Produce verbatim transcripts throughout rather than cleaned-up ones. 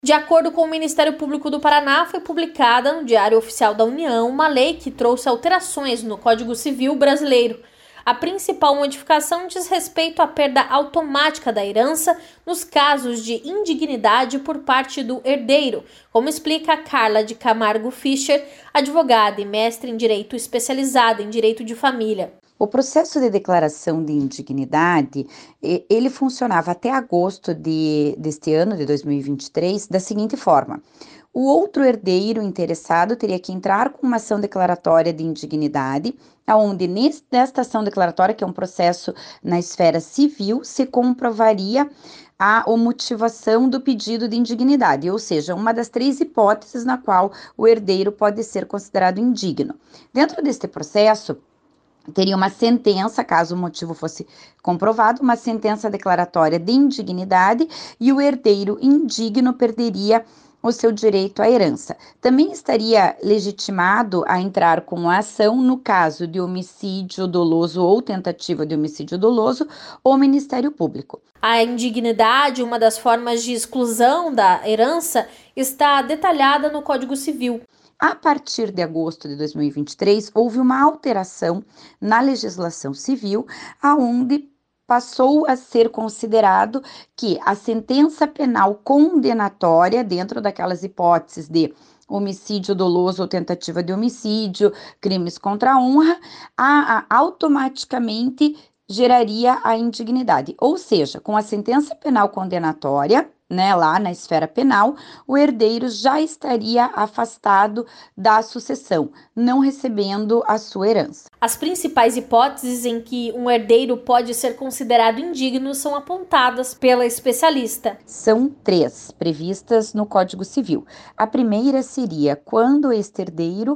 De acordo com o Ministério Público do Paraná, foi publicada no Diário Oficial da União uma lei que trouxe alterações no Código Civil brasileiro. A principal modificação diz respeito à perda automática da herança nos casos de indignidade por parte do herdeiro, como explica Carla de Camargo Fischer, advogada e mestre em Direito especializada em Direito de Família. O processo de declaração de indignidade, ele funcionava até agosto de, deste ano, de dois mil e vinte e três, da seguinte forma. O outro herdeiro interessado teria que entrar com uma ação declaratória de indignidade, onde nesta ação declaratória, que é um processo na esfera civil, se comprovaria a motivação do pedido de indignidade, ou seja, uma das três hipóteses na qual o herdeiro pode ser considerado indigno. Dentro deste processo, teria uma sentença, caso o motivo fosse comprovado, uma sentença declaratória de indignidade e o herdeiro indigno perderia o seu direito à herança. Também estaria legitimado a entrar com a ação no caso de homicídio doloso ou tentativa de homicídio doloso ou Ministério Público. A indignidade, uma das formas de exclusão da herança, está detalhada no Código Civil. A partir de agosto de dois mil e vinte e três, houve uma alteração na legislação civil, aonde passou a ser considerado que a sentença penal condenatória, dentro daquelas hipóteses de homicídio doloso ou tentativa de homicídio, crimes contra a honra, a, a, automaticamente geraria a indignidade. Ou seja, com a sentença penal condenatória, né, lá na esfera penal, o herdeiro já estaria afastado da sucessão, não recebendo a sua herança. As principais hipóteses em que um herdeiro pode ser considerado indigno são apontadas pela especialista. São três, previstas no Código Civil. A primeira seria quando este herdeiro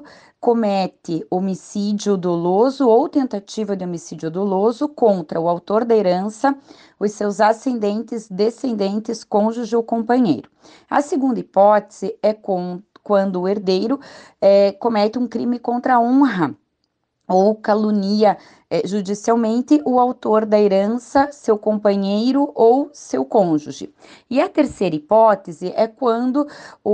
comete homicídio doloso ou tentativa de homicídio doloso contra o autor da herança, os seus ascendentes, descendentes, cônjuge ou companheiro. A segunda hipótese é com, quando o herdeiro é, comete um crime contra a honra ou calunia é, judicialmente o autor da herança, seu companheiro ou seu cônjuge. E a terceira hipótese é quando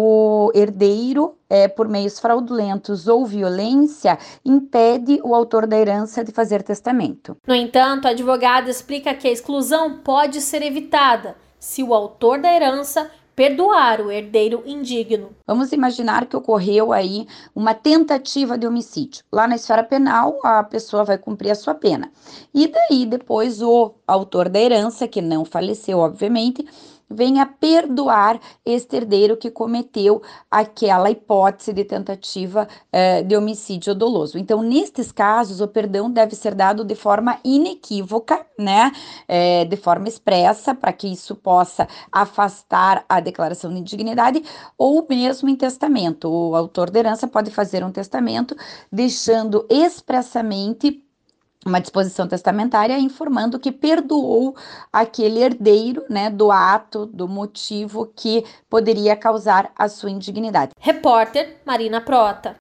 o herdeiro, é, por meios fraudulentos ou violência, impede o autor da herança de fazer testamento. No entanto, a advogada explica que a exclusão pode ser evitada se o autor da herança perdoar o herdeiro indigno. Vamos imaginar que ocorreu aí uma tentativa de homicídio. Lá na esfera penal, a pessoa vai cumprir a sua pena. E daí, depois, o autor da herança, que não faleceu, obviamente, venha perdoar este herdeiro que cometeu aquela hipótese de tentativa eh, de homicídio doloso. Então, nestes casos, o perdão deve ser dado de forma inequívoca, né, eh, de forma expressa, para que isso possa afastar a declaração de indignidade, ou mesmo em testamento. O autor da herança pode fazer um testamento, deixando expressamente uma disposição testamentária informando que perdoou aquele herdeiro, né, do ato, do motivo que poderia causar a sua indignidade. Repórter Marina Prota.